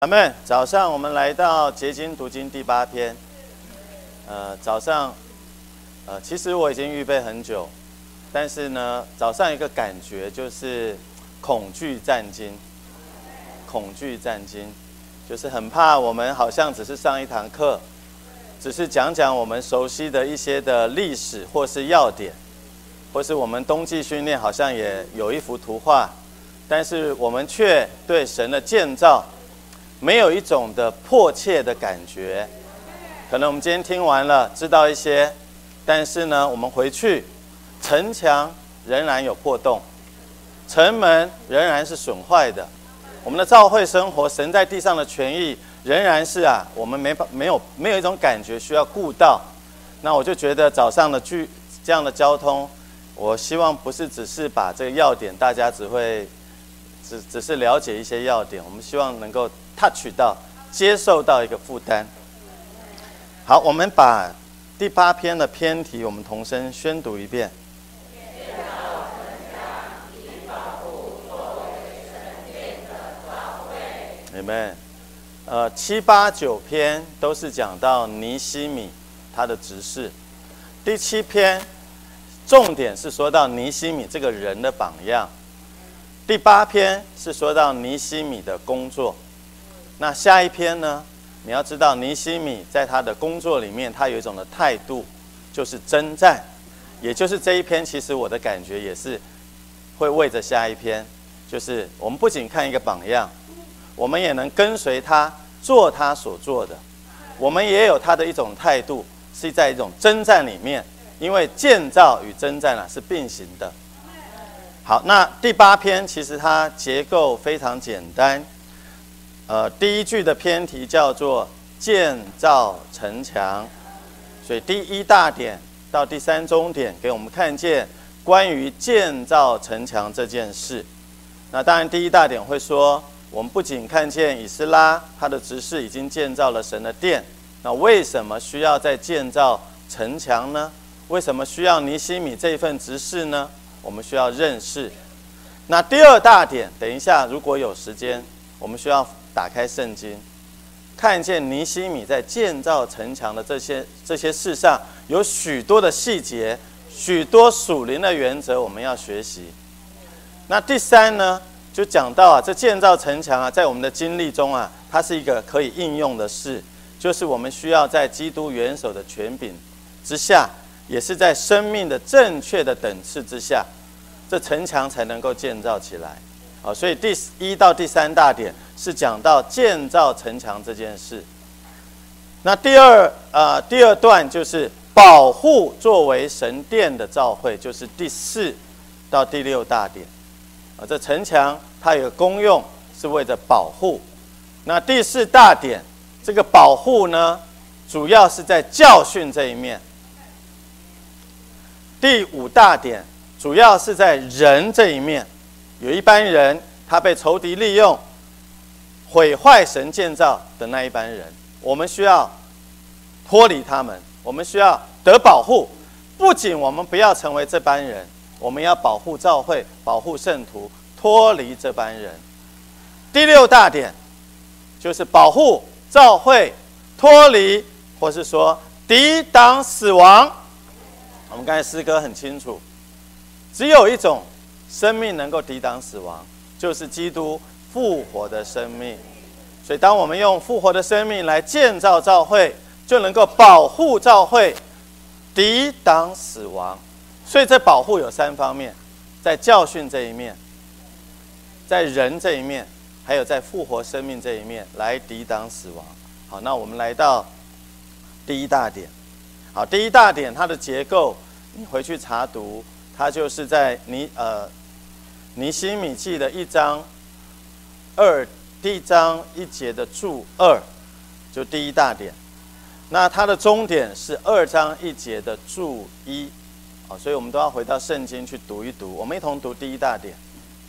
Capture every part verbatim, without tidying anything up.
阿们，早上我们来到结经读经第八篇。呃，早上，呃，其实我已经预备很久，但是呢，早上一个感觉就是恐惧战惊，恐惧战惊，就是很怕我们好像只是上一堂课，只是讲讲我们熟悉的一些的历史或是要点，或是我们冬季训练好像也有一幅图画，但是我们却对神的建造没有一种的迫切的感觉。可能我们今天听完了，知道一些，但是呢，我们回去，城墙仍然有破洞，城门仍然是损坏的。我们的教会生活，神在地上的权益，仍然是啊，我们没没有没有一种感觉需要顾到。那我就觉得早上的剧这样的交通，我希望不是只是把这个要点，大家只会只只是了解一些要点，我们希望能够 touch 到，接受到一个负担。好，我们把第八篇的篇题，我们同声宣读一遍。Amen。呃，七八九篇都是讲到尼希米他的执事，第七篇重点是说到尼希米这个人的榜样，第八篇是说到尼希米的工作。那下一篇呢？你要知道，尼希米在他的工作里面，他有一种的态度，就是征战，也就是这一篇。其实我的感觉也是会为着下一篇，就是我们不仅看一个榜样，我们也能跟随他做他所做的。我们也有他的一种态度，是在一种征战里面，因为建造与征战啊是并行的。好，那第八篇其实它结构非常简单。呃，第一句的篇题叫做建造城墙，所以第一大点到第三中点给我们看见关于建造城墙这件事。那当然第一大点会说，我们不仅看见以斯拉他的执事已经建造了神的殿，那为什么需要再建造城墙呢？为什么需要尼希米这一份执事呢？我们需要认识。那第二大点，等一下如果有时间，我们需要打开圣经，看见尼希米在建造城墙的这些这些事上，有许多的细节，许多属灵的原则，我们要学习。那第三呢，就讲到啊，这建造城墙啊，在我们的经历中啊，它是一个可以应用的事，就是我们需要在基督元首的权柄之下，也是在生命的正确的等次之下，这城墙才能够建造起来。啊，所以第一到第三大点是讲到建造城墙这件事。那第二呃第二段就是保护作为神殿的造会，就是第四到第六大点。啊，这城墙它有个功用是为了保护。那第四大点这个保护呢，主要是在教训这一面。第五大点主要是在人这一面。有一班人，他被仇敌利用，毁坏神建造的那一班人，我们需要脱离他们，我们需要得保护。不仅我们不要成为这班人，我们要保护教会，保护圣徒，脱离这班人。第六大点就是保护教会，脱离或是说抵挡死亡。我们刚才诗歌很清楚，只有一种生命能够抵挡死亡，就是基督复活的生命。所以当我们用复活的生命来建造教会，就能够保护教会，抵挡死亡。所以这保护有三方面，在教训这一面，在人这一面，还有在复活生命这一面来抵挡死亡。好，那我们来到第一大点。好，第一大点它的结构，你回去查读，它就是在尼呃尼希米记的一章二，第一章一节的注二，就第一大点。那它的终点是二章一节的注一，好，所以我们都要回到圣经去读一读。我们一同读第一大点。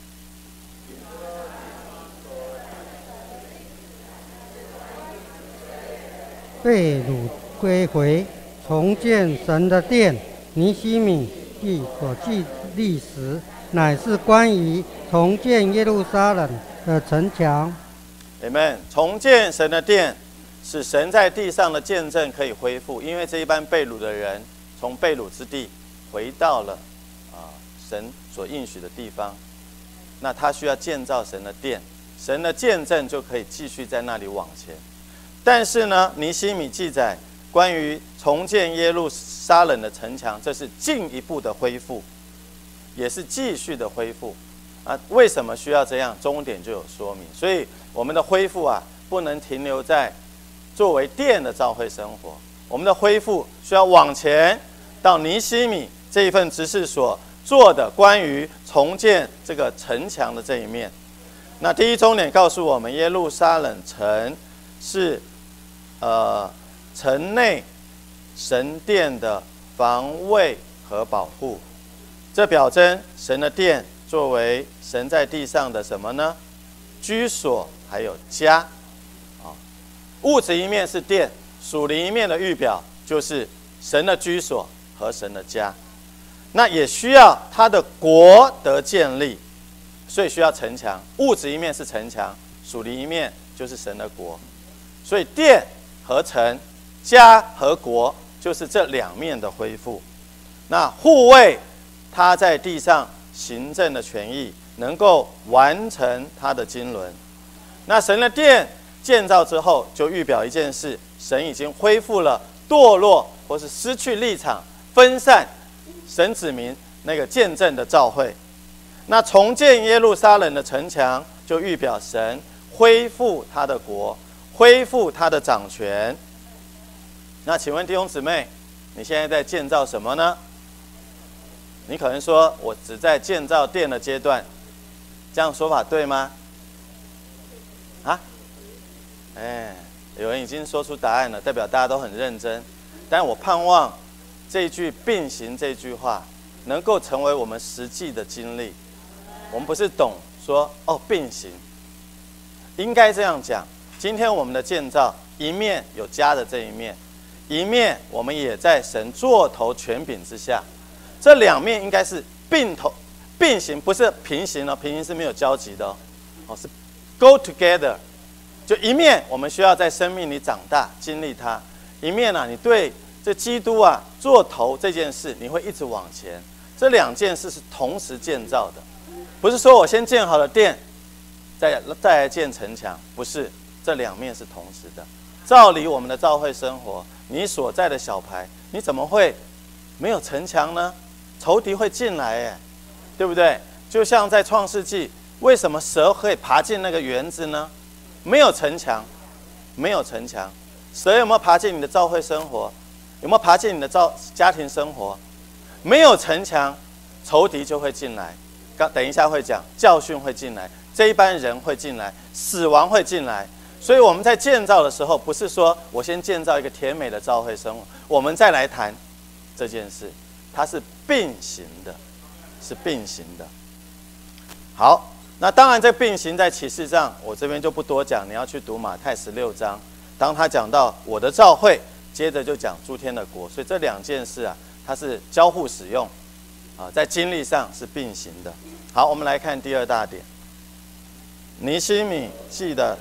被掳归回，重建神的殿。尼希米记所记历史，乃是关于重建耶路撒冷的城墙。 Amen。重建神的殿，使神在地上的见证可以恢复，因为这一班被掳的人从被掳之地回到了啊神所应许的地方，那他需要建造神的殿，神的见证就可以继续在那里往前。但是呢，尼希米记载关于重建耶路撒冷的城墙，这是进一步的恢复，也是继续的恢复啊。为什么需要这样？终点就有说明。所以我们的恢复啊，不能停留在作为殿的教会生活，我们的恢复需要往前到尼希米这一份执事所做的关于重建这个城墙的这一面。那第一终点告诉我们，耶路撒冷城是呃城内神殿的防卫和保护，这表征神的殿作为神在地上的什么呢？居所还有家啊。物质一面是殿，属灵一面的预表就是神的居所和神的家。那也需要他的国得建立，所以需要城墙。物质一面是城墙，属灵一面就是神的国。所以殿和城，家和国，就是这两面的恢复。那护卫他在地上行政的权益，能够完成他的经纶。那神的殿建造之后，就预表一件事：神已经恢复了堕落或是失去立场、分散神子民那个见证的召会。那重建耶路撒冷的城墙，就预表神恢复他的国，恢复他的掌权。那请问弟兄姊妹，你现在在建造什么呢？你可能说，我只在建造殿的阶段，这样说法对吗？啊？哎，有人已经说出答案了，代表大家都很认真。但我盼望这句并行这句话能够成为我们实际的经历。我们不是懂说哦并行，应该这样讲。今天我们的建造，一面有家的这一面，一面我们也在神座头权柄之下，这两面应该是并头并行，不是平行哦，平行是没有交集的哦，哦是 go together。就一面我们需要在生命里长大，经历它；一面啊，你对这基督啊做头这件事，你会一直往前。这两件事是同时建造的，不是说我先建好了殿，再再来建城墙，不是，这两面是同时的。照理我们的教会生活，你所在的小牌，你怎么会没有城墙呢？仇敌会进来，哎，对不对？就像在创世纪，为什么蛇可以爬进那个园子呢？没有城墙，没有城墙，蛇有没有爬进你的教会生活？有没有爬进你的家庭生活？没有城墙，仇敌就会进来。刚等一下会讲，教训会进来，这一班人会进来，死亡会进来。所以我们在建造的时候，不是说我先建造一个甜美的教会生活，我们再来谈这件事，它是并行的，是并行的。好。那当然，这并行在启示上，我这边就不多讲。你要去读马太十六章，当他讲到我的召会，接着就讲诸天的国，所以这两件事啊，它是交互使用，啊，在经历上是并行的。好，我们来看第二大点，尼希米记的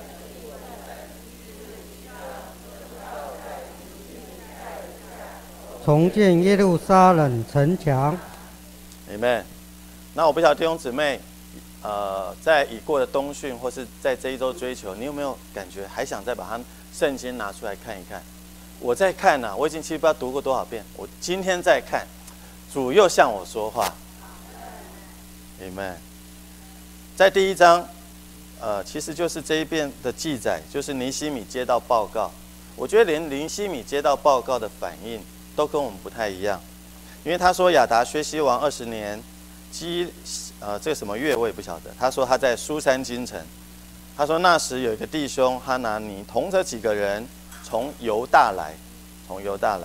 重建耶路撒冷城墙。 Amen。那我不晓得弟兄姊妹。呃，在已过的冬训，或是在这一周追求，你有没有感觉还想再把它圣经拿出来看一看？我在看呢、啊，我已经其实不知道读过多少遍。我今天在看，主又向我说话。Amen。在第一章，呃，其实就是这一遍的记载，就是尼希米接到报告。我觉得连尼希米接到报告的反应都跟我们不太一样，因为他说亚达薛西王二十年，基。呃，这个什么月我也不晓得。他说他在苏珊京城，他说那时有一个弟兄哈拿尼，同着几个人从犹大来，从犹大来。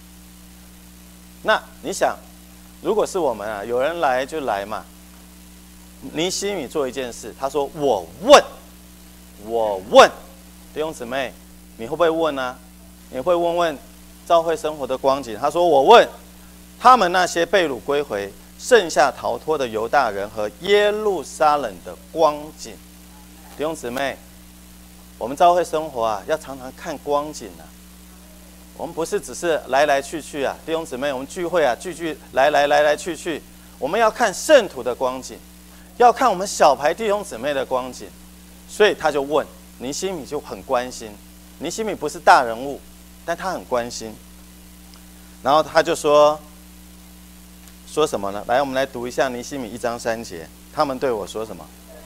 那你想，如果是我们啊，有人来就来嘛。尼希米做一件事，他说我问，我问弟兄姊妹，你会不会问呢、啊？你会问问教会生活的光景？他说我问他们那些被掳归回。剩下逃脱的犹大人和耶路撒冷的光景，弟兄姊妹， 我们教会生活啊，要常常看光景啊。我们不是只是来来去去啊，弟兄姊妹，我们聚会啊，聚聚来来来来去去，我们要看圣徒的光景，要看我们小牌弟兄姊妹的光景。所以他就问尼希米，就很关心。尼希米不是大人物，但他很关心。然后他就说说什么呢？来，我们来读一下尼希米一章三节，他们对我说什么？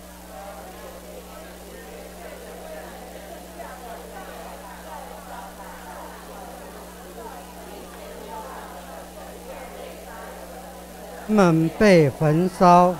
他们被焚烧。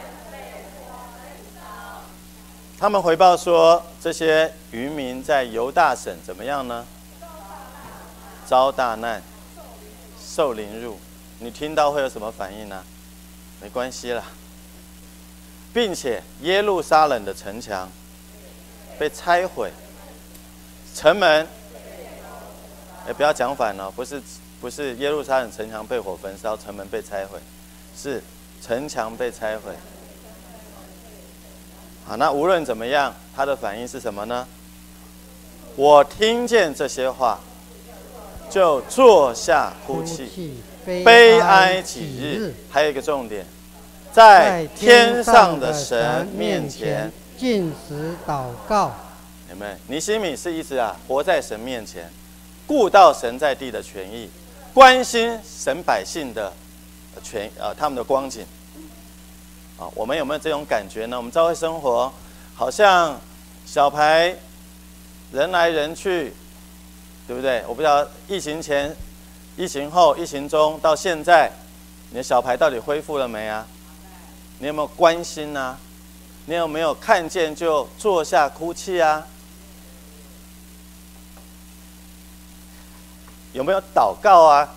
他们回报说，这些渔民在犹大省怎么样呢？遭大难，受凌辱。你听到会有什么反应呢？没关系啦。并且耶路撒冷的城墙被拆毁，城门，哎，不要讲反了，不是不是耶路撒冷城墙被火焚烧，城门被拆毁，是城墙被拆毁。好，那无论怎么样，他的反应是什么呢？我听见这些话，就坐下哭泣，悲哀几日。还有一个重点，在天上的神面前禁食祷告。 有没有？尼希米是一直啊，活在神面前，顾到神在地的权益，关心神百姓的权呃他们的光景。啊，我们有没有这种感觉呢？我们教会生活好像小牌人来人去，对不对？我不知道疫情前、疫情后、疫情中到现在，你的小牌到底恢复了没啊？你有没有关心啊？你有没有看见就坐下哭泣啊？有没有祷告啊？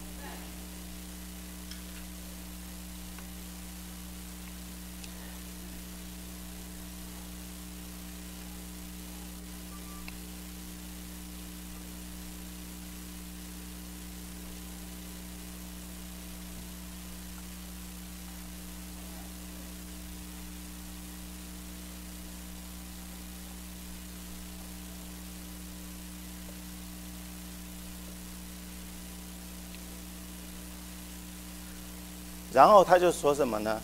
然后他就说什么呢？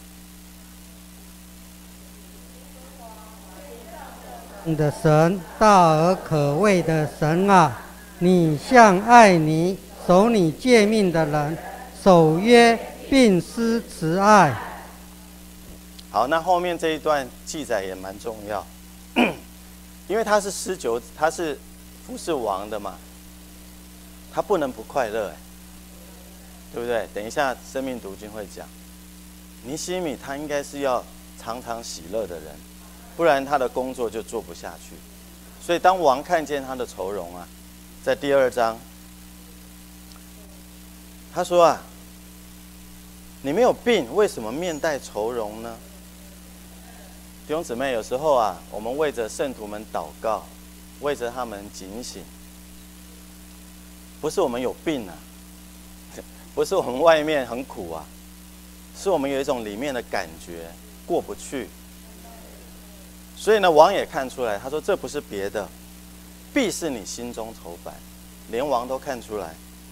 你的神，大而可畏的神啊，你向爱你、守你诫命的人守约，并施慈爱。 好，那后面这一段记载也蛮重要，因为他是施酒，他是服侍王的嘛，他不能不快乐，哎，对不对？等一下生命读经会讲，尼希米他应该是要常常喜乐的人，不然他的工作就做不下去。所以当王看见他的愁容啊，在第二章，他说啊，你没有病，为什么面带愁容呢？弟兄姊妹，有时候啊，我们为着圣徒们祷告，为着他们警醒，不是我们有病啊，不是我们外面很苦啊，是我们有一种里面的感觉过不去。所以呢，王也看出来，他说这不是别的，必是你心中愁烦，连王都看出来。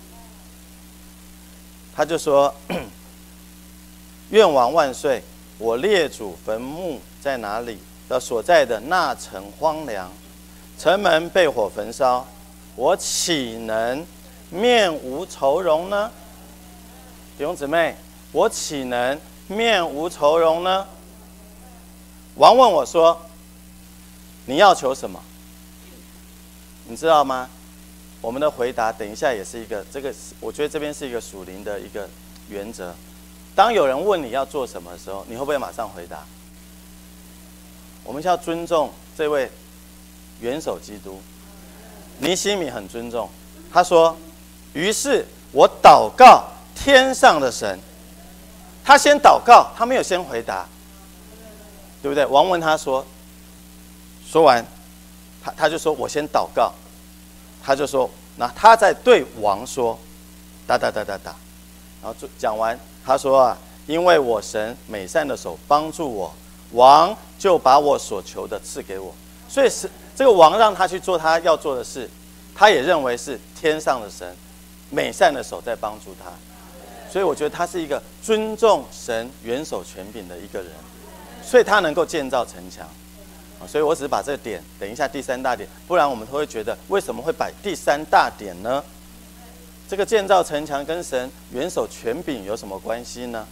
他就说：愿王万岁！我列祖坟墓在哪里？的所在的那城荒凉，城门被火焚烧，我岂能面无愁容呢？弟兄姊妹，我岂能面无愁容呢？王问我说：你要求什么？你知道吗？我们的回答等一下也是一个，这个我觉得这边是一个属灵的一个原则。当有人问你要做什么的时候，你会不会马上回答？我们要尊重这位元首基督。尼希米很尊重，他说：于是我祷告天上的神。他先祷告，他没有先回答，对不对？王问他说，说完，他他就说我先祷告，他就说，那他在对王说，哒哒哒哒哒，然后讲完，他说啊，因为我神美善的手帮助我，王就把我所求的赐给我。所以是这个王让他去做他要做的事，他也认为是天上的神美善的手在帮助他，所以我觉得他是一个尊重神元首权柄的一个人，所以他能够建造城墙。所以我只是把这个点，等一下第三大点，不然我们会觉得为什么会摆第三大点呢？这个建造城墙跟神元首权柄有什么关系呢？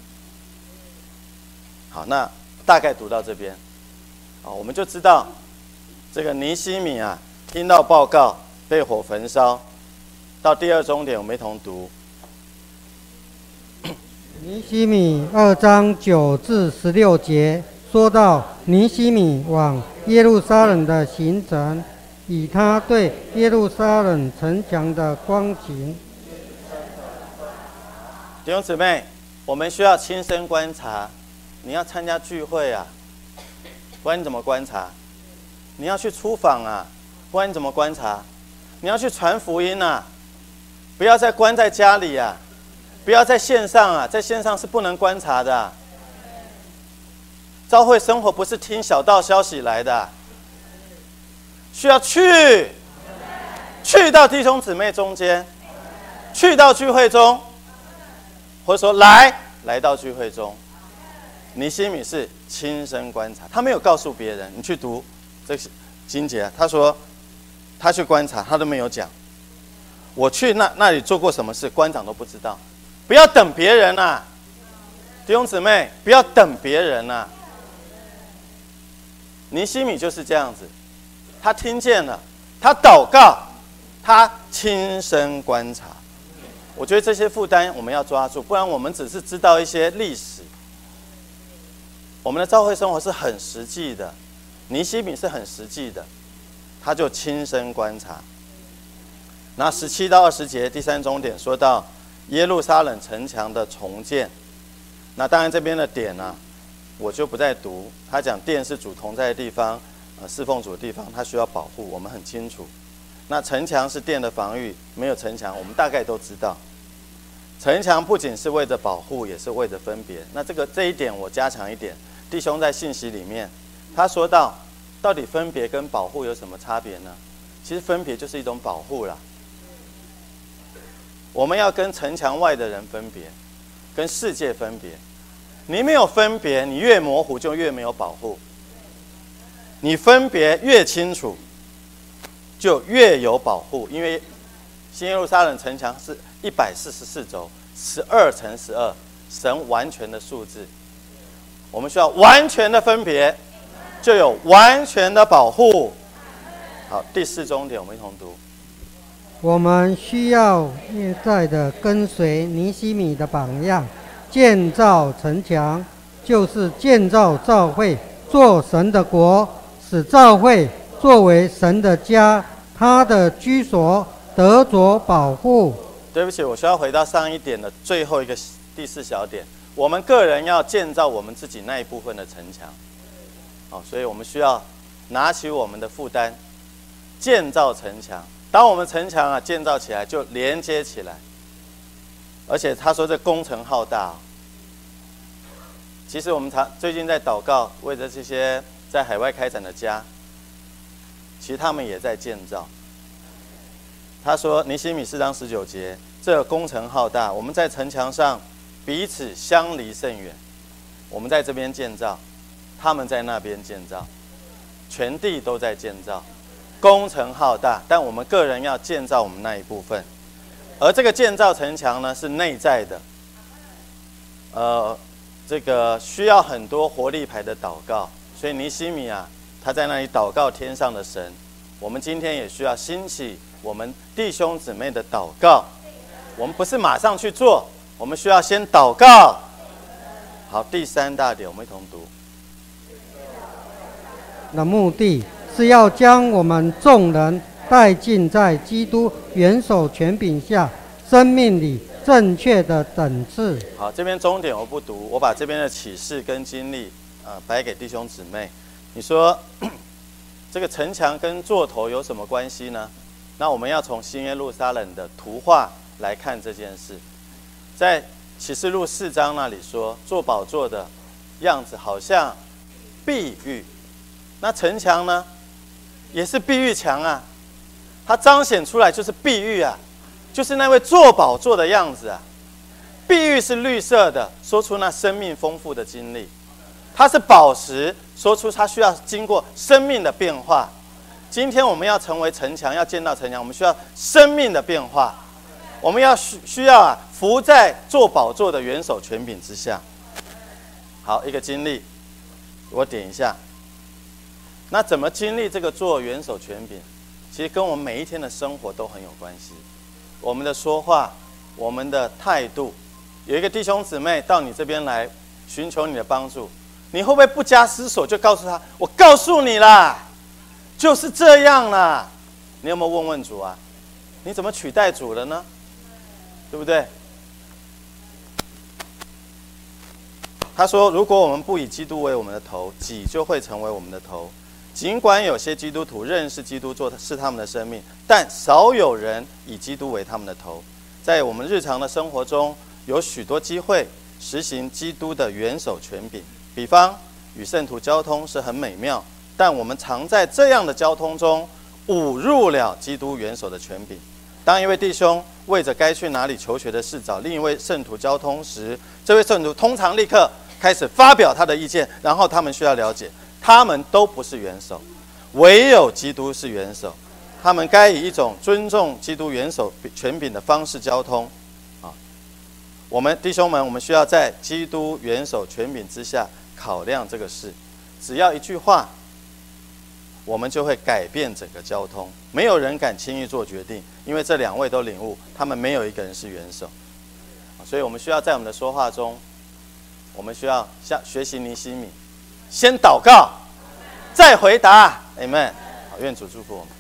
好，那大概读到这边，好，我们就知道这个尼希米啊，听到报告被火焚烧，到第二终点我们一同读。 尼希米二章九至十六节说到尼希米往耶路撒冷的行程，以他对耶路撒冷城墙的光景。 弟兄姊妹，我们需要亲身观察。你要参加聚会啊，不然你怎么观察？你要去出访啊，不然你怎么观察？你要去传福音啊，不要再关在家里啊，不要在线上啊，在线上是不能观察的啊。教会生活不是听小道消息来的啊，需要去，去到弟兄姊妹中间，去到聚会中，或者说来来到聚会中。尼希米是亲身观察，他没有告诉别人。你去读这个经节，他说他去观察，他都没有讲。我去那那里做过什么事，官长都不知道。不要等别人啊，弟兄姊妹，不要等别人啊。尼希米就是这样子，他听见了，他祷告，他亲身观察。我觉得这些负担我们要抓住，不然我们只是知道一些历史。我们的教会生活是很实际的，尼希米是很实际的，他就亲身观察。那十七到二十节第三终点说到耶路撒冷城墙的重建，那当然这边的点呢、啊，我就不再读。他讲殿是主同在的地方，呃，侍奉主的地方，他需要保护，我们很清楚。那城墙是殿的防御，没有城墙，我们大概都知道。城墙不仅是为着保护，也是为着分别。那这个这一点我加强一点。弟兄在信息里面，他说到，到底分别跟保护有什么差别呢？其实分别就是一种保护啦。我们要跟城墙外的人分别，跟世界分别。你没有分别，你越模糊就越没有保护。你分别越清楚，就越有保护。因为新耶路撒冷城墙是一百四十四轴，十二乘十二，神完全的数字。我们需要完全的分别，就有完全的保护。好，第四终点我们一同读。 我们需要现在的跟随尼希米的榜样，建造城墙，就是建造教会，做神的国，使教会作为神的家，他的居所得着保护。 对不起，我需要回到上一点的最后一个第四小点。我们个人要建造我们自己那一部分的城墙，好，所以我们需要拿起我们的负担，建造城墙。当我们城墙啊建造起来，就连接起来。而且他说这工程浩大、哦。其实我们常最近在祷告，为着这些在海外开展的家，其实他们也在建造。他说尼希米四章十九节，这工程浩大，我们在城墙上彼此相离甚远。我们在这边建造，他们在那边建造，全地都在建造，工程浩大。但我们个人要建造我们那一部分，而这个建造城墙呢，是内在的，呃，这个需要很多活力牌的祷告。所以尼希米啊，他在那里祷告天上的神。我们今天也需要兴起我们弟兄姊妹的祷告。我们不是马上去做，我们需要先祷告。好，第三大点，我们一同读。 的目的是要将我们众人带进在基督元首权柄下生命里正确的等次。 好，这边终点我不读，我把这边的启示跟经历，呃，摆给弟兄姊妹。你说这个城墙跟座头有什么关系呢？那我们要从新耶路撒冷的图画来看这件事。在启示录四章那里说，坐宝座的样子好像碧玉。那城墙呢？ 也是碧玉墙啊，它彰显出来就是碧玉啊，就是那位坐宝座的样子啊。碧玉是绿色的，说出那生命丰富的经历；它是宝石，说出它需要经过生命的变化。今天我们要成为城墙，要建造城墙，我们需要生命的变化。我们要需需要啊，伏在坐宝座的元首权柄之下。好，一个经历，我点一下。那怎么经历这个做元首权柄？其实跟我们每一天的生活都很有关系。我们的说话，我们的态度。有一个弟兄姊妹到你这边来寻求你的帮助，你会不会不加思索就告诉他：“我告诉你啦，就是这样啦。”你有没有问问主啊？你怎么取代主了呢？对不对？他说：“如果我们不以基督为我们的头，己就会成为我们的头。尽管有些基督徒认识基督做是他们的生命，但少有人以基督为他们的头。在我们日常的生活中，有许多机会实行基督的元首权柄。比方与圣徒交通是很美妙，但我们常在这样的交通中侮辱了基督元首的权柄。当一位弟兄为着该去哪里求学的事找另一位圣徒交通时，这位圣徒通常立刻开始发表他的意见，然后他们需要了解，他们都不是元首，唯有基督是元首。他们该以一种尊重基督元首权柄的方式交通。啊，我们弟兄们，我们需要在基督元首权柄之下考量这个事。只要一句话，我们就会改变整个交通。没有人敢轻易做决定，因为这两位都领悟，他们没有一个人是元首。所以我们需要在我们的说话中，我们需要像学习尼西米，先祷告，再回答。Amen。好，愿主祝福我们。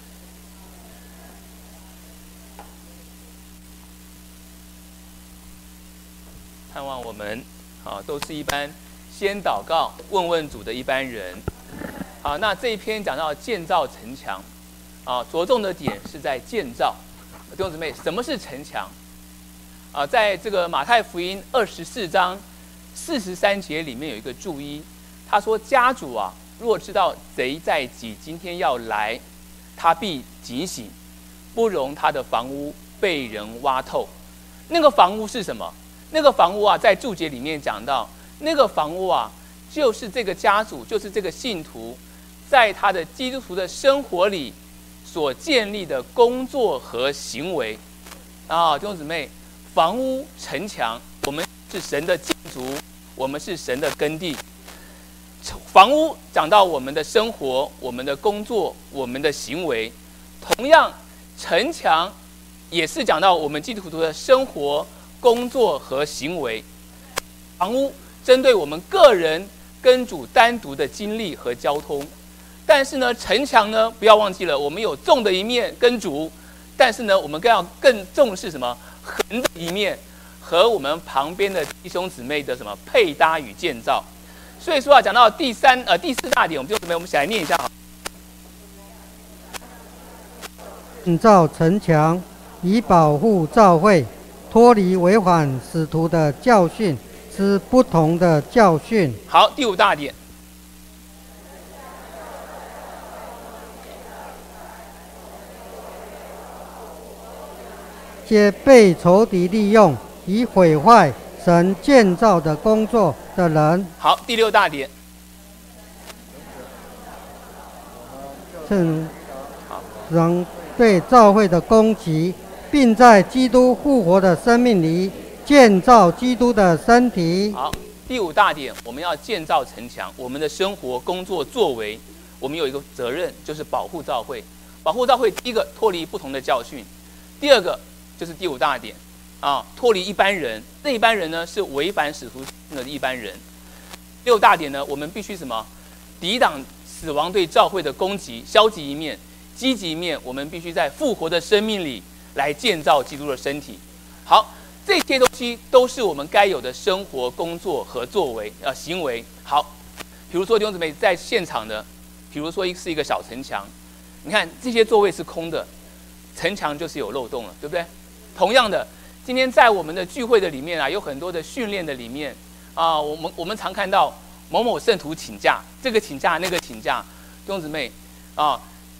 盼望我们啊，都是一般先祷告、问问主的一般人。好，那这一篇讲到建造城墙，啊，着重的点是在建造。弟兄姊妹，什么是城墙？啊，在这个马太福音二十四章四十三节里面有一个注意，他说：“家主啊，若知道贼在即今天要来，他必警醒，不容他的房屋被人挖透。”那个房屋是什么？那个房屋啊，在注解里面讲到，那个房屋啊，就是这个家主，就是这个信徒，在他的基督徒的生活里所建立的工作和行为。啊，弟兄姊妹，房屋、城墙，我们是神的建筑，我们是神的耕地。房屋讲到我们的生活、我们的工作、我们的行为，同样，城墙也是讲到我们基督徒的生活、工作和行为。房屋针对我们个人跟主单独的经历和交通，但是呢，城墙呢，不要忘记了，我们有纵的一面跟主，但是呢，我们更要更重视什么？横的一面和我们旁边的弟兄姊妹的什么配搭与建造。所以说啊，讲到第三呃第四大点，我们就准备我们一起来念一下好。 建造城墙，以保护教会，脱离违反使徒的教训，是不同的教训。 好，第五大点。 些被仇敌利用以毁坏神建造的工作的人。 好，第六大点。 趁人对教会的攻击，并在基督复活的生命里建造基督的身体。 好，第五大点，我们要建造城墙。我们的生活、工作、作为，我们有一个责任，就是保护教会。保护教会，第一个脱离不同的教训，第二个就是第五大点啊，脱离一般人。那一般人呢，是违反使徒信的一般人。六大点呢，我们必须什么？抵挡死亡对教会的攻击，消极一面，积极一面，我们必须在复活的生命里来建造基督的身体。好，这些东西都是我们该有的生活、工作和作为呃行为。好，比如说弟兄姊妹在现场的，比如说是一个小城墙，你看这些座位是空的，城墙就是有漏洞了，对不对？同样的，今天在我们的聚会的里面啊，有很多的训练的里面啊，我们我们常看到某某圣徒请假，这个请假那个请假，弟兄姊妹啊，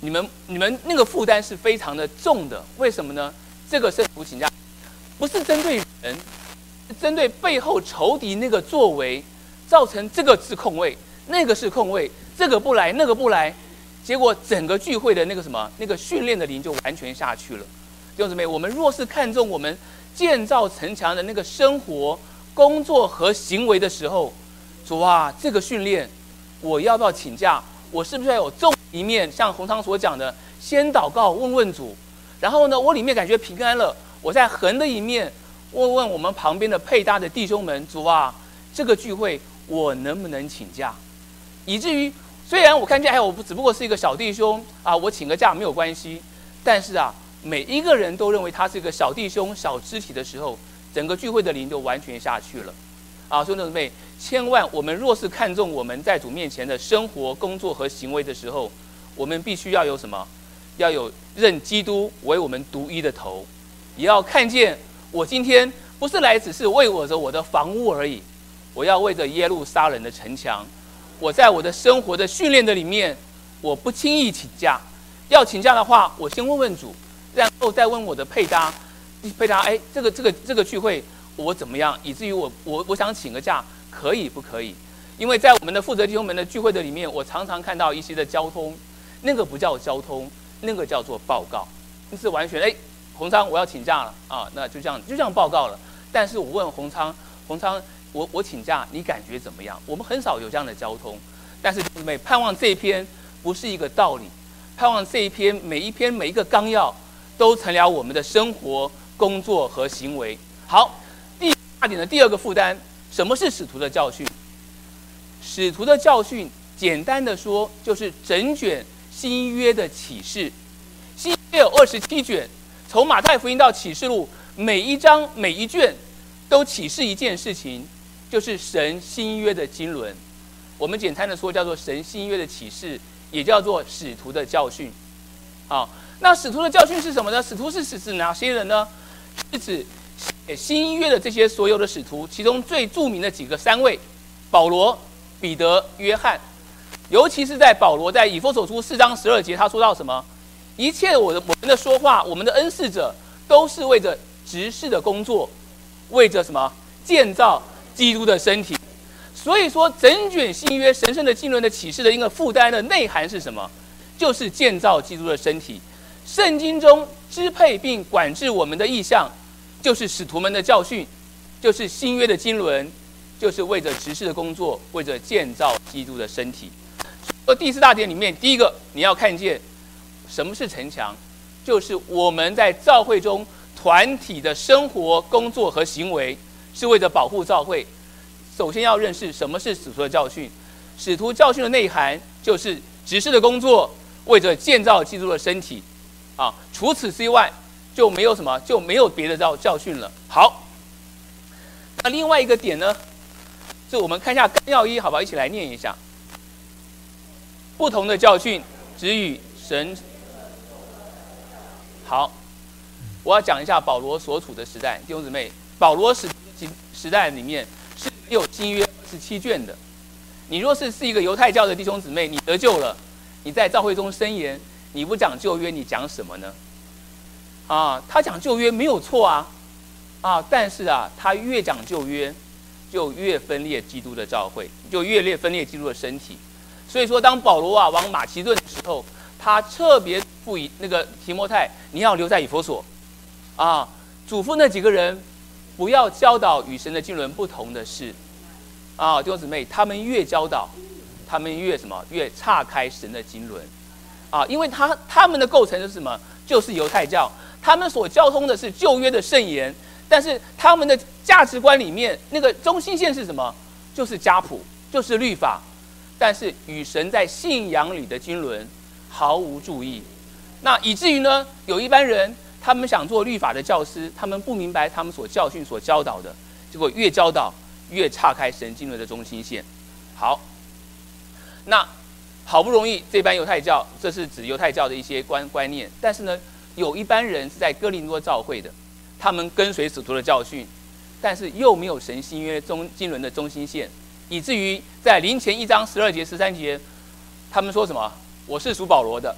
你们你们那个负担是非常的重的。为什么呢？这个圣徒请假不是针对人，是针对背后仇敌那个作为，造成这个是空位，那个是空位，这个不来，那个不来，结果整个聚会的那个什么那个训练的灵就完全下去了。弟兄姊妹，我们若是看重我们建造城墙的那个生活、工作和行为的时候，主啊，这个训练我要不要请假？我是不是要有重一面？像洪昌所讲的，先祷告问问主，然后呢，我里面感觉平安了，我在横的一面问问我们旁边的配搭的弟兄们，主啊，这个聚会我能不能请假？以至于虽然我看见哎，我只不过是一个小弟兄啊，我请个假没有关系，但是啊，每一个人都认为他是一个小弟兄、小肢体的时候，整个聚会的灵就完全下去了。啊，兄弟姊妹，千万我们若是看重我们在主面前的生活、工作和行为的时候，我们必须要有什么？要有认基督为我们独一的头，也要看见我今天不是来只是为我着我的房屋而已，我要为着耶路撒冷的城墙。我在我的生活的训练的里面，我不轻易请假。要请假的话，我先问问主，然后再问我的配搭，配搭，哎，这个这个这个聚会。我怎么样，以至于我我我想请个假，可以不可以？因为在我们的负责弟兄们的聚会的里面，我常常看到一些的交通，那个不叫交通，那个叫做报告，是完全哎，洪昌我要请假了啊，那就这样就这样报告了。但是我问洪昌，洪昌我我请假，你感觉怎么样？我们很少有这样的交通，但是弟兄们盼望这一篇不是一个道理，盼望这一篇每一篇每一个纲要都成了我们的生活、工作和行为。好。大点的第二个负担，什么是使徒的教训？使徒的教训，简单的说，就是整卷新约的启示。新约有二十七卷，从马太福音到启示录，每一章每一卷都启示一件事情，就是神新约的经纶。我们简单的说，叫做神新约的启示，也叫做使徒的教训。好，那使徒的教训是什么呢？使徒是指哪些人呢？是指新约的这些所有的使徒，其中最著名的几个三位，保罗、彼得、约翰。尤其是在保罗在以弗所书四章十二节，他说到什么？一切我的我们的说话，我们的恩赐者，都是为着执事的工作，为着什么？建造基督的身体。所以说，整卷新约神圣的经纶的启示的一个负担的内涵是什么？就是建造基督的身体。圣经中支配并管制我们的意向，就是使徒们的教训，就是新约的经纶，就是为着执事的工作，为着建造基督的身体。而第四大点里面，第一个你要看见什么是城墙，就是我们在教会中团体的生活、工作和行为，是为着保护教会。首先要认识什么是使徒的教训。使徒教训的内涵就是执事的工作，为着建造基督的身体。啊，除此之外就没有什么，就没有别的教教训了。好，那另外一个点呢，是我们看一下纲要一，好不好？一起来念一下。不同的教训只与神。好，我要讲一下保罗所处的时代，弟兄姊妹，保罗时时代里面是没有新约二十七卷的。你若是是一个犹太教的弟兄姊妹，你得救了，你在教会中申言，你不讲旧约，你讲什么呢？啊，他讲旧约没有错啊，啊，但是啊，他越讲旧约，就越分裂基督的教会，就越裂分裂基督的身体。所以说，当保罗啊往马其顿的时候，他特别赋予那个提摩太，你要留在以弗所，啊，嘱咐那几个人不要教导与神的经纶不同的事，啊，弟兄姊妹，他们越教导，他们越什么？越岔开神的经纶，啊，因为他他们的构成是什么？就是犹太教，他们所交通的是旧约的圣言，但是他们的价值观里面那个中心线是什么？就是家谱，就是律法。但是与神在信仰里的经纶毫无注意，那以至于呢，有一般人他们想做律法的教师，他们不明白他们所教训、所教导的，结果越教导越岔开神经纶的中心线。好，那好不容易这班犹太教，这是指犹太教的一些观观念，但是呢，有一般人是在哥林多教会的，他们跟随使徒的教训，但是又没有神新约中经纶的中心线。以至于在林前一章十二节、十三节，他们说什么？我是属保罗的，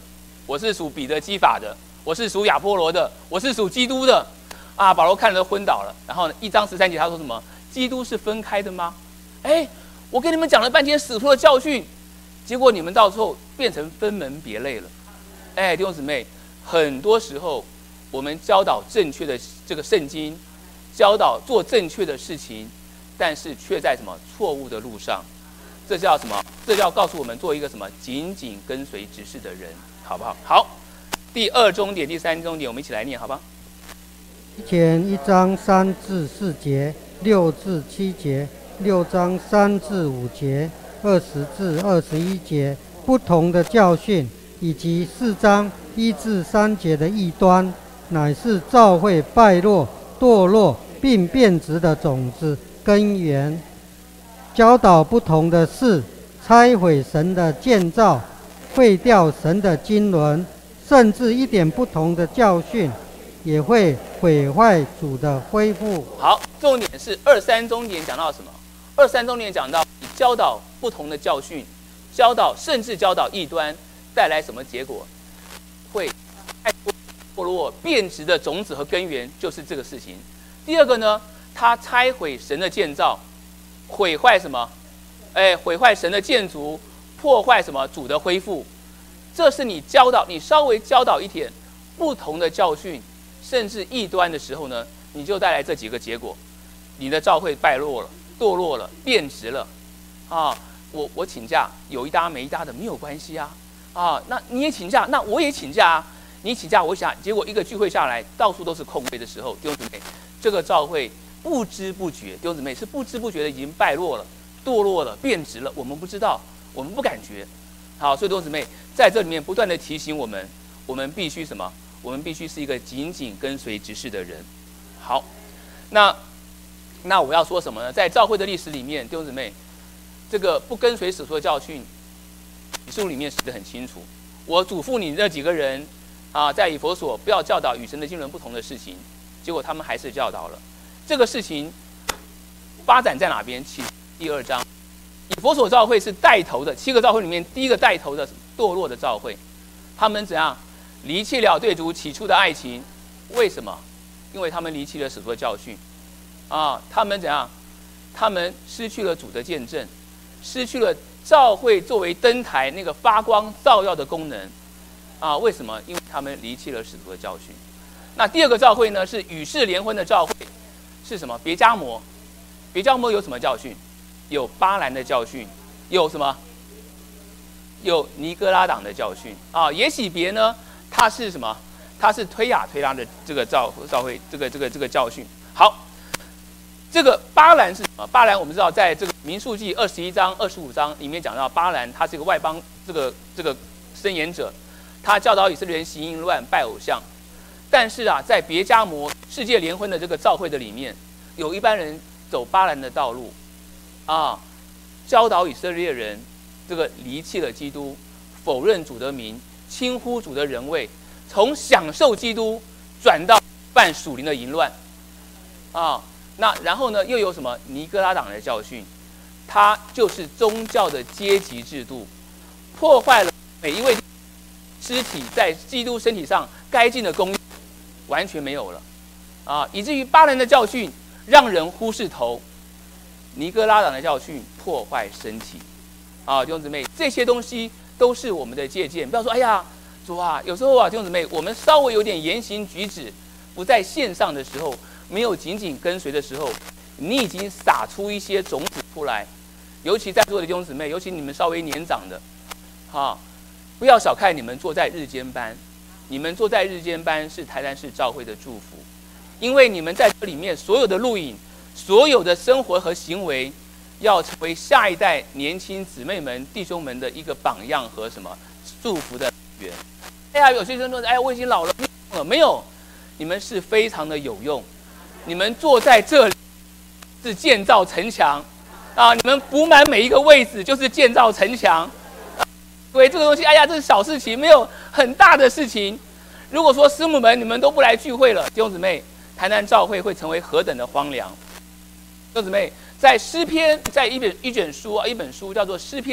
我是属彼得基法的，我是属亚波罗的，我是属基督的。啊，保罗看了都昏倒了。然后呢，一章十三节他说什么？基督是分开的吗？哎，我跟你们讲了半天使徒的教训，结果你们到时候变成分门别类了。哎，弟兄姊妹，很多时候我们教导正确的这个圣经，教导做正确的事情，但是却在什么错误的路上。这叫什么？这叫告诉我们做一个什么紧紧跟随指示的人，好不好？好，第二中点、第三中点，我们一起来念，好吧？ 前一章三至四节，六至七节，六章三至五节，二十至二十一节，不同的教训，以及四章一至三节的异端，乃是教会败落、堕落并变质的种子根源。教导不同的事，拆毁神的建造，废掉神的经纶，甚至一点不同的教训，也会毁坏主的恢复。 好，重点是二三中点讲到什么？二三中点讲到教导不同的教训，教导甚至教导异端，带来什么结果？会堕落变质的种子和根源，就是这个事情。第二个呢，他拆毁神的建造。毁坏什么？哎，毁坏神的建筑，破坏什么？主的恢复。这是你教导，你稍微教导一点不同的教训，甚至异端的时候呢，你就带来这几个结果：你的教会败落了、堕落了、变质了。啊，我我请假，有一搭没一搭的没有关系啊。啊，那你也请假，那我也请假啊。你请假，我请假，结果一个聚会下来，到处都是空位的时候，弟兄姊妹，这个教会。不知不觉，弟兄姊妹是不知不觉的已经败落了、堕落了、变质了。我们不知道，我们不感觉。好，所以弟兄姊妹在这里面不断的提醒我们，我们必须什么？我们必须是一个紧紧跟随指示的人。好，那那我要说什么呢？在教会的历史里面，弟兄姊妹，这个不跟随使徒的教训，书里面写得很清楚。我嘱咐你那几个人啊，在以弗所不要教导与神的经纶不同的事情，结果他们还是教导了。这个事情发展在哪边？其第二章，以弗所教会是带头的，七个教会里面第一个带头的堕落的教会，他们怎样离弃了对主起初的爱情？为什么？因为他们离弃了使徒的教训啊！他们怎样？他们失去了主的见证，失去了教会作为灯台那个发光照耀的功能啊！为什么？因为他们离弃了使徒的教训。那第二个教会呢，是与世联婚的教会。是什么？别迦摩，别迦摩有什么教训？有巴兰的教训，有什么？有尼哥拉党的教训啊。耶洗别呢？他是什么？他是推雅推拉的这个教教会，这个这个这个教训。好，这个巴兰是什么？巴兰我们知道，在这个民数记二十一章、二十五章里面讲到，巴兰他是一个外邦这个这个申言者，他教导以色列人行淫乱、拜偶像。但是啊，在别迦摩世界联婚的这个教会的里面，有一般人走巴兰的道路，啊，教导以色列人这个离弃了基督，否认主的名，轻忽主的人位，从享受基督转到办属灵的淫乱，啊，那然后呢，又有什么尼哥拉党的教训？它就是宗教的阶级制度，破坏了每一位肢体在基督身体上该尽的公义。完全没有了，啊，以至于巴兰的教训让人忽视头，尼哥拉党的教训破坏身体，啊，弟兄姊妹，这些东西都是我们的借鉴。不要说，哎呀，主啊，有时候啊，弟兄姊妹，我们稍微有点言行举止不在线上的时候，没有紧紧跟随的时候，你已经撒出一些种子出来。尤其在座的弟兄姊妹，尤其你们稍微年长的，啊，不要小看你们坐在日间班。你们坐在日间班是台南市教会的祝福，因为你们在这里面所有的录影、所有的生活和行为，要成为下一代年轻姊妹们、弟兄们的一个榜样和什么祝福的源。哎呀，有些人说，哎，我已经老了，没有，你们是非常的有用。你们坐在这里是建造城墙啊，你们补满每一个位置就是建造城墙。因为这个东西，哎呀，这是小事情，没有很大的事情。如果说师母们你们都不来聚会了，弟兄姊妹，台南教会会成为何等的荒凉。弟兄姊妹，在诗篇，在一本一卷书啊，一本书叫做《诗篇》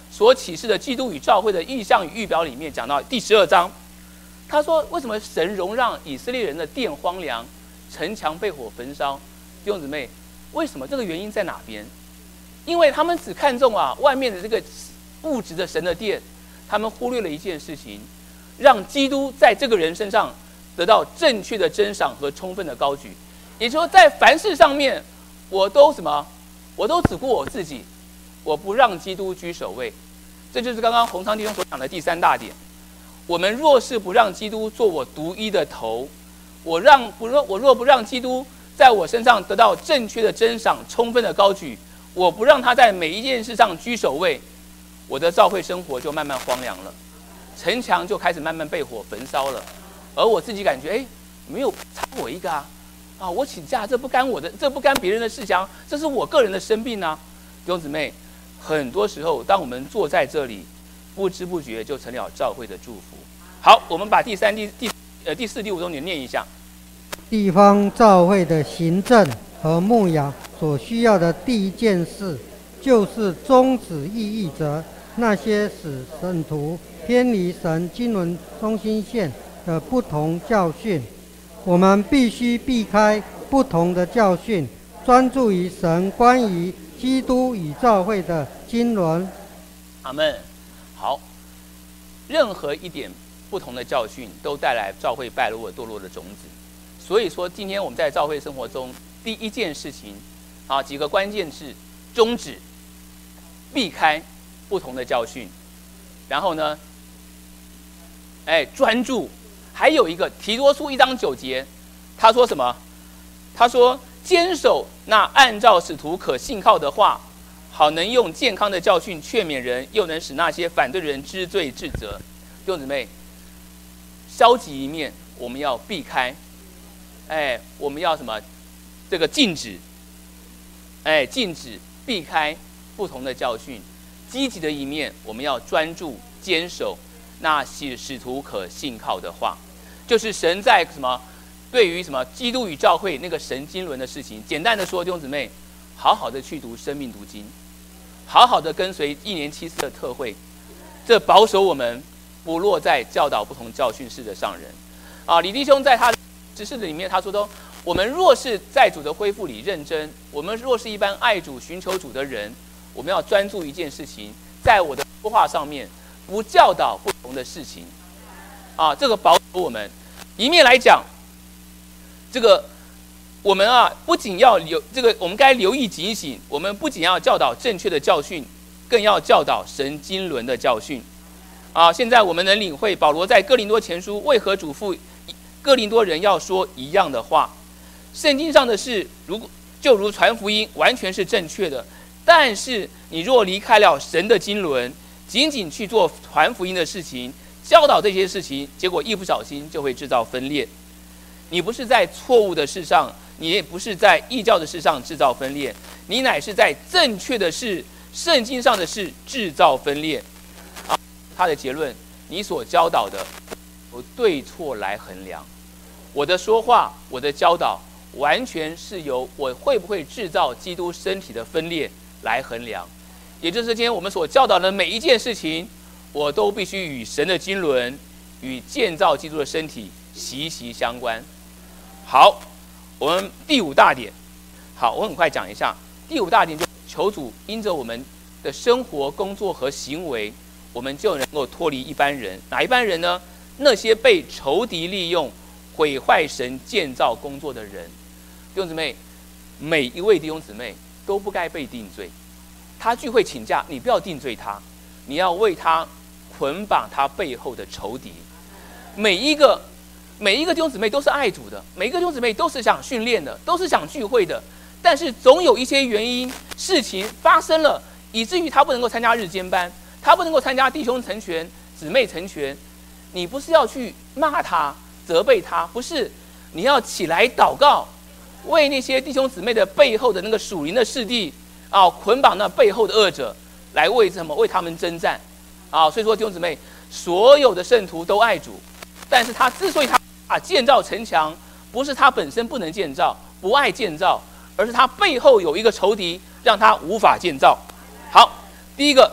所启示的基督与教会的意象与预表里面讲到第十二章，他说为什么神容让以色列人的殿荒凉，城墙被火焚烧？弟兄姊妹，为什么？这个原因在哪边？因为他们只看重啊外面的这个物质的神的殿，他们忽略了一件事情，让基督在这个人身上得到正确的珍赏和充分的高举。也就是说，在凡事上面，我都什么？我都只顾我自己，我不让基督居首位。这就是刚刚洪昌弟兄所讲的第三大点。我们若是不让基督做我独一的头，我让不若我若不让基督在我身上得到正确的珍赏、充分的高举，我不让他在每一件事上居首位，我的教会生活就慢慢荒凉了，城墙就开始慢慢被火焚烧了。而我自己感觉，哎，没有差我一个啊，啊，我请假，这不干我的，这不干别人的事情，这是我个人的生病啊，弟兄姊妹。很多时候，当我们坐在这里，不知不觉就成了教会的祝福。好，我们把第三、第第呃第四、第五重点念一下。 地方教会的行政和牧养所需要的第一件事，就是终止异议者那些使圣徒偏离神经纶中心线的不同教训。我们必须避开不同的教训，专注于神关于基督与教会的经纶。 阿们。好，任何一点不同的教训都带来教会败落堕落的种子。所以说，今天我们在教会生活中，第一件事情啊，几个关键是终止、避开不同的教训，然后呢，哎，专注。还有一个提多书一章九节，他说什么？他说坚守那按照使徒可信靠的话，好能用健康的教训劝勉人，又能使那些反对人知罪自责。弟兄姊妹，消极一面我们要避开，哎，我们要什么？这个禁止，哎，禁止避开不同的教训。积极的一面，我们要专注坚守那些使徒可信靠的话，就是神在什么？对于什么基督与教会那个神经纶的事情，简单的说，弟兄姊妹，好好的去读生命读经，好好的跟随一年七次的特会，这保守我们不落在教导不同教训式的上人。啊，李弟兄在他指示的里面，他说都，我们若是在主的恢复里认真，我们若是一般爱主寻求主的人，我们要专注一件事情，在我的说话上面不教导不同的事情。啊，这个保守我们。一面来讲，这个我们啊，不仅要留这个，我们该留意警醒。我们不仅要教导正确的教训，更要教导神经纶的教训。啊，现在我们能领会保罗在哥林多前书为何嘱咐哥林多人要说一样的话。圣经上的事，如就如传福音，完全是正确的。但是你若离开了神的经纶，仅仅去做传福音的事情，教导这些事情，结果一不小心就会制造分裂。你不是在错误的事上，你也不是在异教的事上制造分裂，你乃是在正确的事、圣经上的事制造分裂。啊，他的结论，你所教导的由对错来衡量。我的说话，我的教导，完全是由我会不会制造基督身体的分裂来衡量。也就是今天我们所教导的每一件事情，我都必须与神的经纶、与建造基督的身体息息相关。好，我们第五大点，好，我很快讲一下。第五大点就求主因着我们的生活、工作和行为，我们就能够脱离一般人。哪一般人呢？那些被仇敌利用、毁坏神建造工作的人。弟兄姊妹，每一位弟兄姊妹都不该被定罪。他聚会请假，你不要定罪他，你要为他捆绑他背后的仇敌。每一个每一个弟兄姊妹都是爱主的，每一个弟兄姊妹都是想训练的，都是想聚会的，但是总有一些原因事情发生了，以至于他不能够参加日间班，他不能够参加弟兄成全、姊妹成全。你不是要去骂他、责备他，不是，你要起来祷告，为那些弟兄姊妹的背后的那个属灵的势力啊，捆绑那背后的恶者，来为什么？为他们征战啊！所以说，弟兄姊妹，所有的圣徒都爱主，但是他之所以他啊建造城墙，不是他本身不能建造、不爱建造，而是他背后有一个仇敌，让他无法建造。好，第一个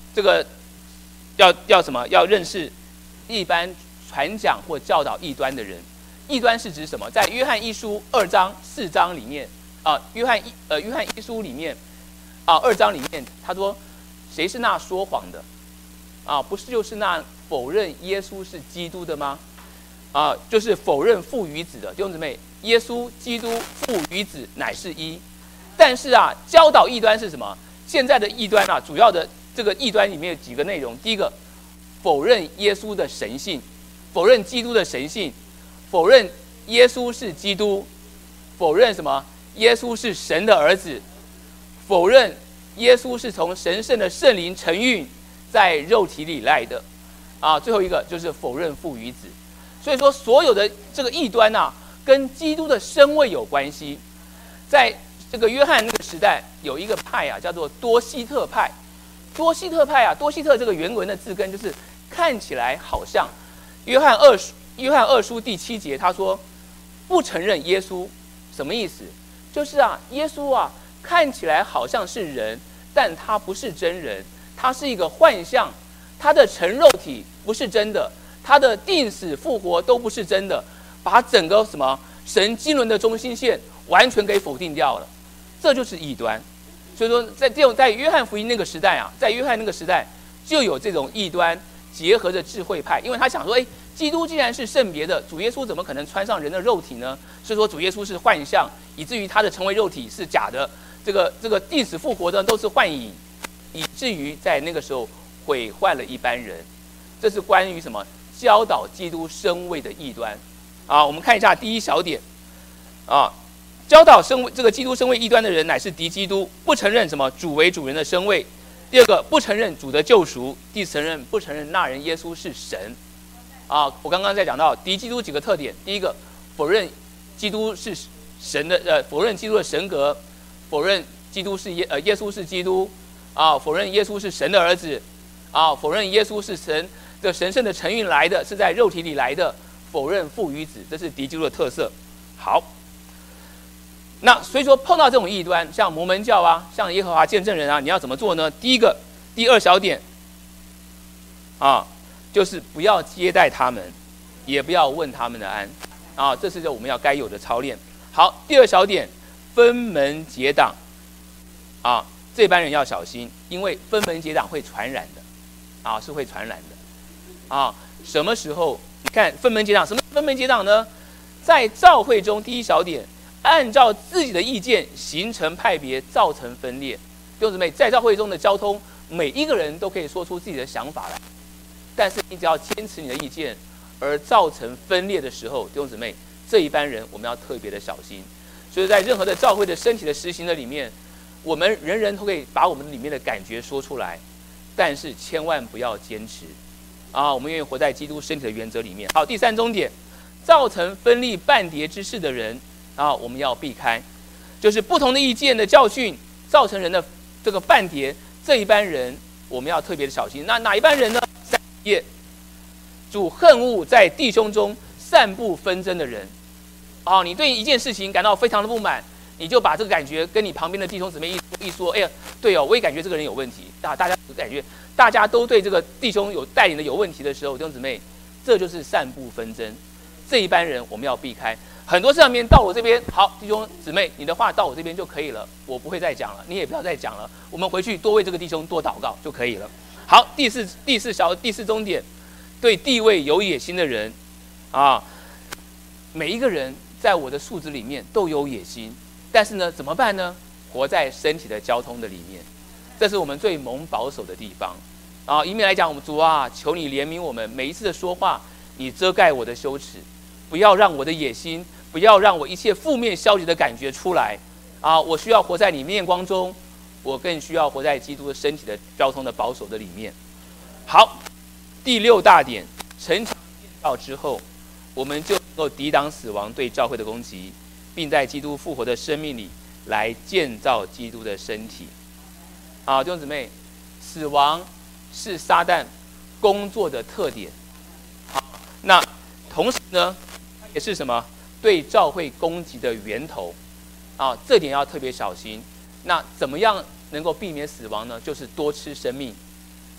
这个要要什么？要认识一般传讲或教导异端的人。异端是指什么？在约翰一书二章四章里面啊，约翰一呃约翰一书里面啊二章里面，他说谁是那说谎的啊？不是就是那否认耶稣是基督的吗？啊，就是否认父与子的弟兄姊妹，耶稣基督父与子乃是一。但是啊，教导异端是什么？现在的异端啊，主要的这个异端里面有几个内容。第一个，否认耶稣的神性，否认基督的神性。否认耶稣是基督，否认什么？耶稣是神的儿子，否认耶稣是从神圣的圣灵承运在肉体里来的，啊，最后一个就是否认父与子。所以说，所有的这个异端啊，跟基督的身位有关系。在这个约翰那个时代，有一个派啊，叫做多希特派。多希特派啊，多希特这个原文的字根就是看起来好像。约翰二书。约翰二书第七节，他说不承认耶稣，什么意思？就是啊，耶稣啊，看起来好像是人，但他不是真人，他是一个幻象，他的成肉体不是真的，他的定死复活都不是真的，把整个什么神经纶的中心线完全给否定掉了，这就是异端。所以说，在这种在约翰福音那个时代啊，在约翰那个时代就有这种异端结合着智慧派，因为他想说，哎。基督既然是圣别的，主耶稣怎么可能穿上人的肉体呢？所以说主耶稣是幻象，以至于他的成为肉体是假的，这个这个定死复活的都是幻影，以至于在那个时候毁坏了一般人。这是关于什么？教导基督身位的异端啊。我们看一下第一小点啊，教导身位这个基督身位异端的人，乃是敌基督，不承认什么主为主人的身位。第二个，不承认主的救赎；第承认不承认那人耶稣是神。啊，我刚刚在讲到敌基督几个特点。第一个，否认基督是神的，呃，否认基督的神格，否认基督是耶，呃，耶稣是基督，啊，否认耶稣是神的儿子，啊，否认耶稣是神的神圣的承运来的，是在肉体里来的，否认父与子，这是敌基督的特色。好，那所以说碰到这种异端，像摩门教啊，像耶和华见证人啊，你要怎么做呢？第一个，第二小点，啊。就是不要接待他们，也不要问他们的安，啊，这是我们要该有的操练。好，第二小点，分门结党，啊，这班人要小心，因为分门结党会传染的，啊，是会传染的，啊，什么时候？你看分门结党，什么分门结党呢？在教会中，第一小点，按照自己的意见形成派别，造成分裂。弟兄姊妹，在教会中的交通，每一个人都可以说出自己的想法来。但是你只要坚持你的意见，而造成分裂的时候，弟兄姊妹，这一班人我们要特别的小心。所以在任何的教会的身体的实行的里面，我们人人都可以把我们里面的感觉说出来，但是千万不要坚持啊！我们愿意活在基督身体的原则里面。好，第三重点，造成分立半叠之事的人啊，我们要避开，就是不同的意见的教训造成人的这个半叠，这一班人我们要特别的小心。那哪一班人呢？业主恨恶在弟兄中散布纷争的人，哦，你对一件事情感到非常的不满，你就把这个感觉跟你旁边的弟兄姊妹一一说，哎呀，对哦，我也感觉这个人有问题，大大家感觉大家都对这个弟兄有带领的有问题的时候，弟兄姊妹，这就是散布纷争，这一班人我们要避开。很多上面到我这边，好，弟兄姊妹，你的话到我这边就可以了，我不会再讲了，你也不要再讲了，我们回去多为这个弟兄多祷告就可以了。好，第四第四小第四重点，对地位有野心的人，啊，每一个人在我的素质里面都有野心，但是呢，怎么办呢？活在身体的交通的里面，这是我们最蒙保守的地方。啊，一面来讲，我们主啊，求你怜悯我们，每一次的说话，你遮盖我的羞耻，不要让我的野心，不要让我一切负面消极的感觉出来。啊，我需要活在你面光中。我更需要活在基督的身体的交通的保守的里面。好，第六大点，城墙建造之后，我们就能够抵挡死亡对教会的攻击，并在基督复活的生命里来建造基督的身体。啊，弟兄姊妹，死亡是撒旦工作的特点。好，那同时呢，也是什么？对教会攻击的源头。啊，这点要特别小心。那怎么样能够避免死亡呢？就是多吃生命，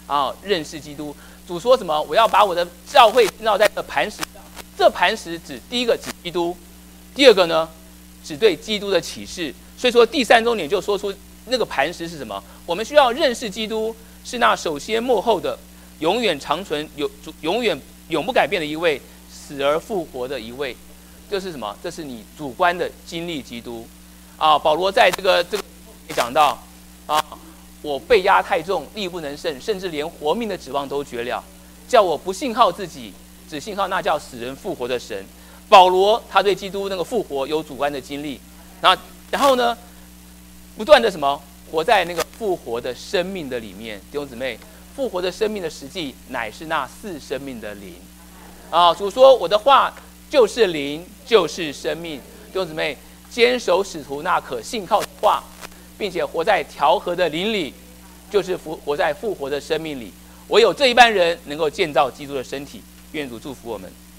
啊，认识基督。主说什么？我要把我的教会建造在这磐石上。这磐石指第一个指基督，第二个呢，指对基督的启示。所以说第三重点就说出那个磐石是什么？我们需要认识基督是那首先末后的，永远长存、有永远永不改变的一位，死而复活的一位。这是什么？这是你主观的经历基督啊。保罗在这个这个讲到啊，我被压太重，力不能胜，甚至连活命的指望都绝了，叫我不信靠自己，只信靠那叫死人复活的神。保罗他对基督那个复活有主观的经历，然后然后呢，不断的什么活在那个复活的生命的里面。弟兄姊妹，复活的生命的实际乃是那四生命的灵啊。主说我的话就是灵，就是生命。弟兄姊妹，坚守使徒那可信靠的话，并且活在调和的灵里，就是活在复活的生命里。唯有这一班人能够建造基督的身体。愿主祝福我们。